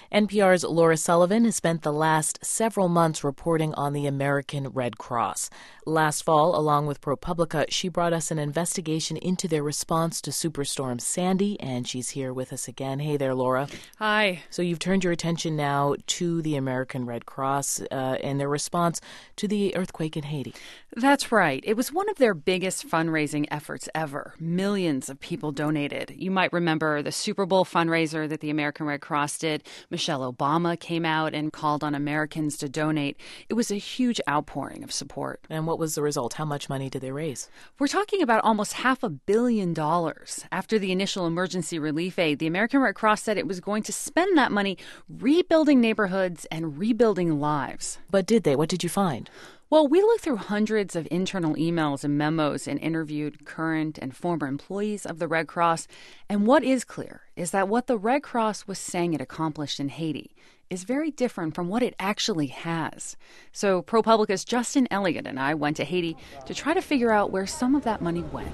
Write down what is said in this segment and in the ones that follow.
NPR's Laura Sullivan has spent the last several months reporting on the American Red Cross. Last fall, along with ProPublica, she brought us an investigation into their response to Superstorm Sandy, and she's here with us again. Hey there, Laura. Hi. So you've turned your attention now to the American Red Cross and their response to the earthquake in Haiti. That's right. It was one of their biggest fundraising efforts ever. Millions of people donated. You might remember the Super Bowl fundraiser that the American Red Cross did. Michelle Obama came out and called on Americans to donate. It was a huge outpouring of support. And what was the result? How much money did they raise? We're talking about almost $500 million. After the initial emergency relief aid, the American Red Cross said it was going to spend that money rebuilding neighborhoods and rebuilding lives. But did they? What did you find? Well, we looked through hundreds of internal emails and memos and interviewed current and former employees of the Red Cross. And what is clear is that what the Red Cross was saying it accomplished in Haiti is very different from what it actually has. So ProPublica's Justin Elliott and I went to Haiti to try to figure out where some of that money went.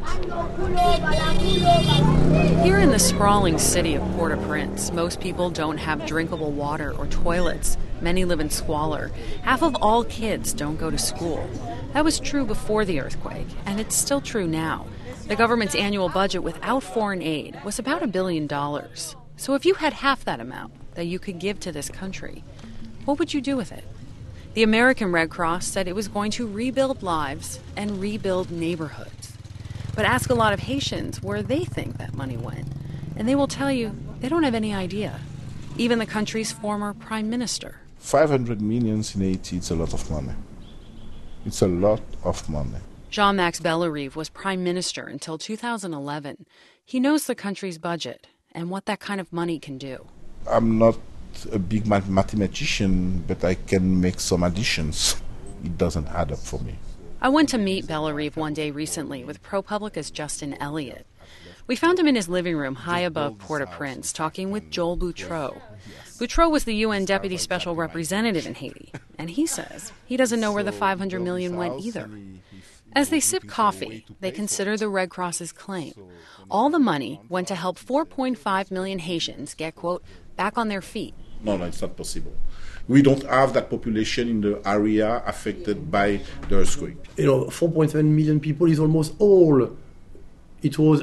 Here in the sprawling city of Port-au-Prince, most people don't have drinkable water or toilets. Many live in squalor. Half of all kids don't go to school. That was true before the earthquake, and it's still true now. The government's annual budget without foreign aid was about $1 billion. So if you had half that amount that you could give to this country, what would you do with it? The American Red Cross said it was going to rebuild lives and rebuild neighborhoods. But ask a lot of Haitians where they think that money went, and they will tell you they don't have any idea. Even the country's former prime minister. 500 million in Haiti, it's a lot of money. It's a lot of money. Jean-Max Bellerive was prime minister until 2011. He knows the country's budget and what that kind of money can do. I'm not a big mathematician, but I can make some additions. It doesn't add up for me. I went to meet Bellerive one day recently with ProPublica's Justin Elliott. We found him in his living room high above Port-au-Prince talking with Joel Boutreau. Boutreau was the UN Deputy Special Representative in Haiti, and he says he doesn't know where the $500 million went either. As they sip coffee, they consider the Red Cross's claim. All the money went to help 4.5 million Haitians get, quote, back on their feet. No, it's not possible. We don't have that population in the area affected by the earthquake. 4.7 million people is almost all. It was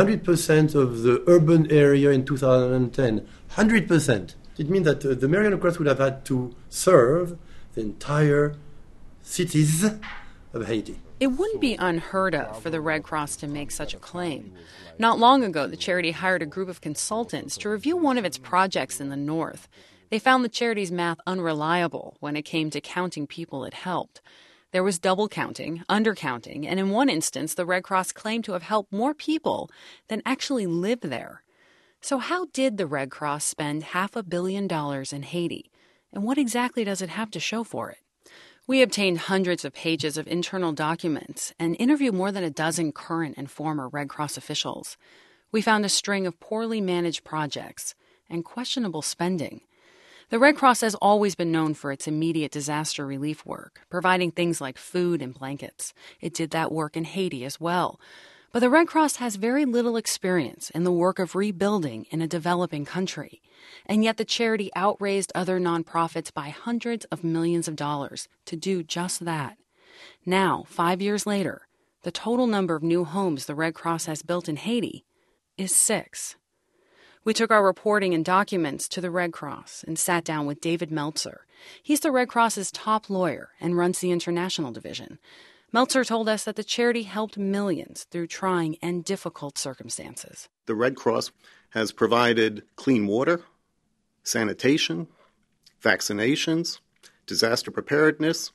100% of the urban area in 2010. 100%. It means that the American Red Cross would have had to serve the entire cities of Haiti. It wouldn't be unheard of for the Red Cross to make such a claim. Not long ago, the charity hired a group of consultants to review one of its projects in the north. They found the charity's math unreliable when it came to counting people it helped. There was double counting, undercounting, and in one instance, the Red Cross claimed to have helped more people than actually live there. So how did the Red Cross spend $500 million in Haiti? And what exactly does it have to show for it? We obtained hundreds of pages of internal documents and interviewed more than a dozen current and former Red Cross officials. We found a string of poorly managed projects and questionable spending. The Red Cross has always been known for its immediate disaster relief work, providing things like food and blankets. It did that work in Haiti as well. But the Red Cross has very little experience in the work of rebuilding in a developing country. And yet the charity outraised other nonprofits by hundreds of millions of dollars to do just that. Now, 5 years later, the total number of new homes the Red Cross has built in Haiti is 6. We took our reporting and documents to the Red Cross and sat down with David Meltzer. He's the Red Cross's top lawyer and runs the international division. Meltzer told us that the charity helped millions through trying and difficult circumstances. The Red Cross has provided clean water, sanitation, vaccinations, disaster preparedness,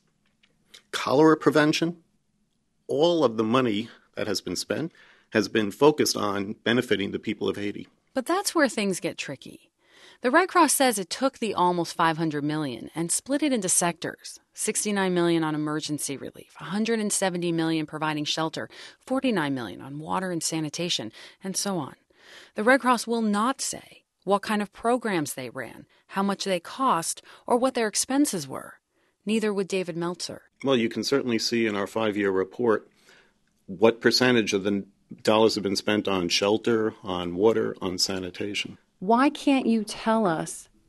cholera prevention. All of the money that has been spent has been focused on benefiting the people of Haiti. But that's where things get tricky. The Red Cross says it took the almost $500 million and split it into sectors. $69 million on emergency relief, $170 million providing shelter, $49 million on water and sanitation, and so on. The Red Cross will not say what kind of programs they ran, how much they cost, or what their expenses were. Neither would David Meltzer. Well, you can certainly see in our 5-year report what percentage of the dollars have been spent on shelter, on water, on sanitation. Why can't you tell us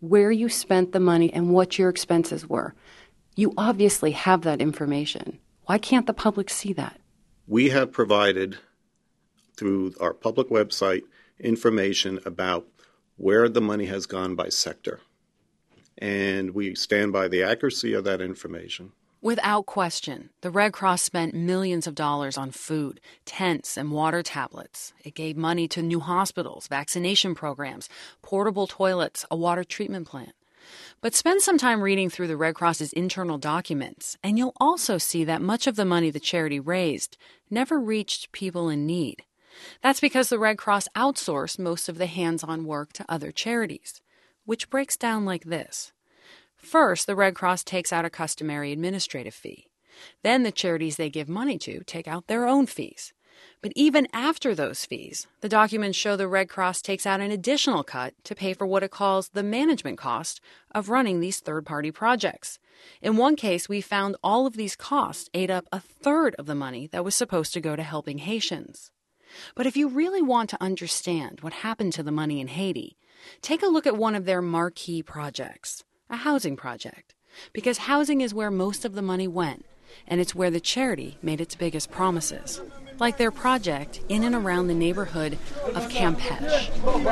where you spent the money and what your expenses were. You obviously have that information. Why can't the public see that? We have provided, through our public website, information about where the money has gone by sector. And we stand by the accuracy of that information. Without question, the Red Cross spent millions of dollars on food, tents, and water tablets. It gave money to new hospitals, vaccination programs, portable toilets, a water treatment plant. But spend some time reading through the Red Cross's internal documents, and you'll also see that much of the money the charity raised never reached people in need. That's because the Red Cross outsourced most of the hands-on work to other charities, which breaks down like this. First, the Red Cross takes out a customary administrative fee. Then the charities they give money to take out their own fees. But even after those fees, the documents show the Red Cross takes out an additional cut to pay for what it calls the management cost of running these third-party projects. In one case, we found all of these costs ate up a third of the money that was supposed to go to helping Haitians. But if you really want to understand what happened to the money in Haiti, take a look at one of their marquee projects, a housing project, because housing is where most of the money went, and it's where the charity made its biggest promises, like their project in and around the neighborhood of Campeche.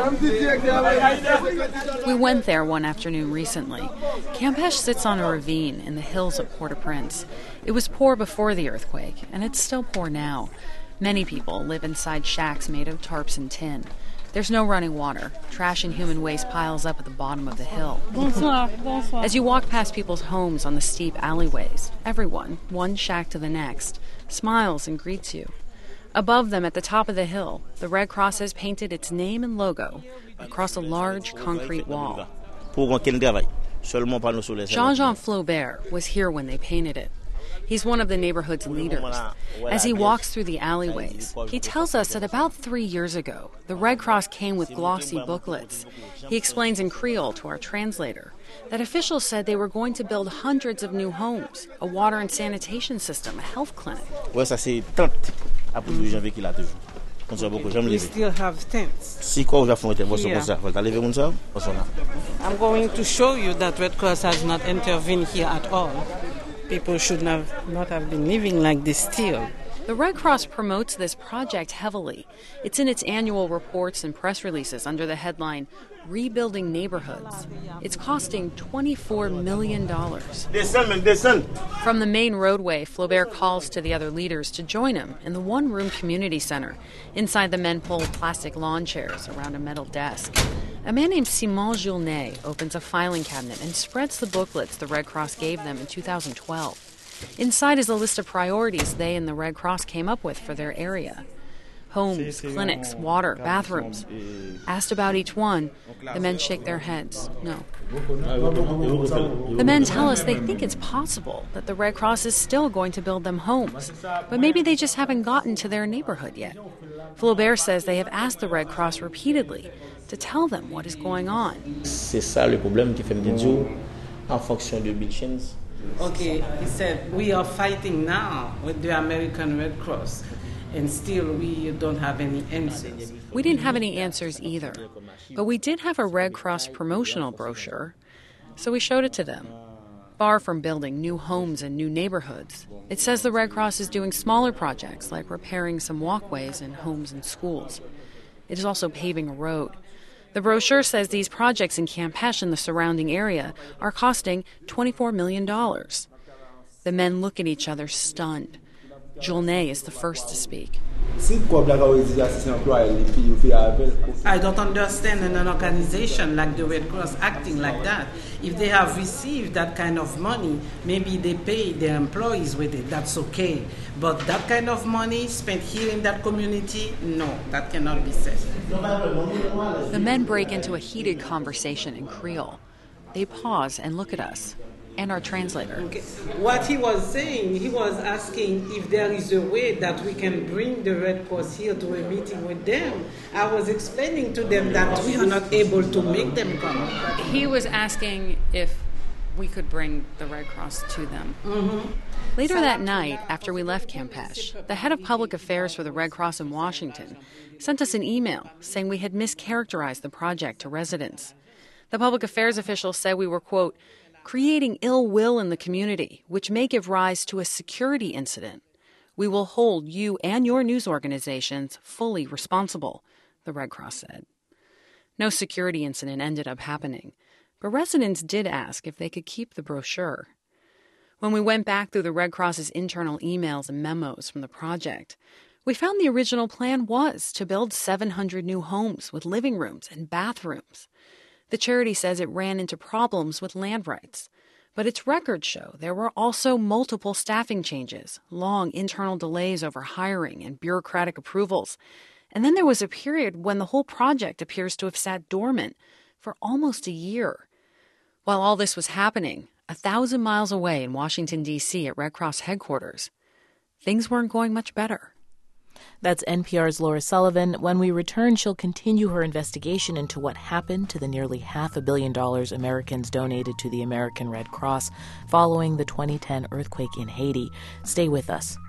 We went there one afternoon recently. Campeche sits on a ravine in the hills of Port-au-Prince. It was poor before the earthquake, and it's still poor now. Many people live inside shacks made of tarps and tin. There's no running water. Trash and human waste piles up at the bottom of the hill. Bonsoir, bonsoir. As you walk past people's homes on the steep alleyways, everyone, one shack to the next, smiles and greets you. Above them at the top of the hill, the Red Cross has painted its name and logo across a large concrete wall. Jean-Jean Flaubert was here when they painted it. He's one of the neighborhood's leaders. As he walks through the alleyways, he tells us that about 3 years ago, the Red Cross came with glossy booklets. He explains in Creole to our translator that officials said they were going to build hundreds of new homes, a water and sanitation system, a health clinic. We still have tents. I'm going to show you that Red Cross has not intervened here at all. People should not have been living like this still. The Red Cross promotes this project heavily. It's in its annual reports and press releases under the headline, Rebuilding Neighborhoods. It's costing $24 million. From the main roadway, Flaubert calls to the other leaders to join him in the one-room community center. Inside, the men pull plastic lawn chairs around a metal desk. A man named Simon Journet opens a filing cabinet and spreads the booklets the Red Cross gave them in 2012. Inside is a list of priorities they and the Red Cross came up with for their area. Homes, clinics, water, bathrooms. Asked about each one, the men shake their heads. No. The men tell us they think it's possible that the Red Cross is still going to build them homes, but maybe they just haven't gotten to their neighborhood yet. Flaubert says they have asked the Red Cross repeatedly to tell them what is going on. Okay, he said, we are fighting now with the American Red Cross, and still we don't have any answers. We didn't have any answers either, but we did have a Red Cross promotional brochure, so we showed it to them. Far from building new homes and new neighborhoods, it says the Red Cross is doing smaller projects like repairing some walkways in homes and schools. It is also paving a road. The brochure says these projects in Campeche and the surrounding area are costing $24 million. The men look at each other stunned. Journet is the first to speak. I don't understand an organization like the Red Cross acting like that. If they have received that kind of money, maybe they pay their employees with it. That's okay. But that kind of money spent here in that community, no, that cannot be said. The men break into a heated conversation in Creole. They pause and look at us and our translator. Okay. What he was saying, he was asking if there is a way that we can bring the Red Cross here to a meeting with them. I was explaining to them that we are not able to make them come. He was asking if we could bring the Red Cross to them. Mm-hmm. Later that night, after we left Campeche, the head of public affairs for the Red Cross in Washington sent us an email saying we had mischaracterized the project to residents. The public affairs official said we were, quote, creating ill will in the community, which may give rise to a security incident. We will hold you and your news organizations fully responsible, the Red Cross said. No security incident ended up happening, but residents did ask if they could keep the brochure. When we went back through the Red Cross's internal emails and memos from the project, we found the original plan was to build 700 new homes with living rooms and bathrooms. The charity says it ran into problems with land rights, but its records show there were also multiple staffing changes, long internal delays over hiring and bureaucratic approvals, and then there was a period when the whole project appears to have sat dormant for almost a year. While all this was happening, 1,000 miles away in Washington, D.C. at Red Cross headquarters, things weren't going much better. That's NPR's Laura Sullivan. When we return, she'll continue her investigation into what happened to the nearly $500 million Americans donated to the American Red Cross following the 2010 earthquake in Haiti. Stay with us.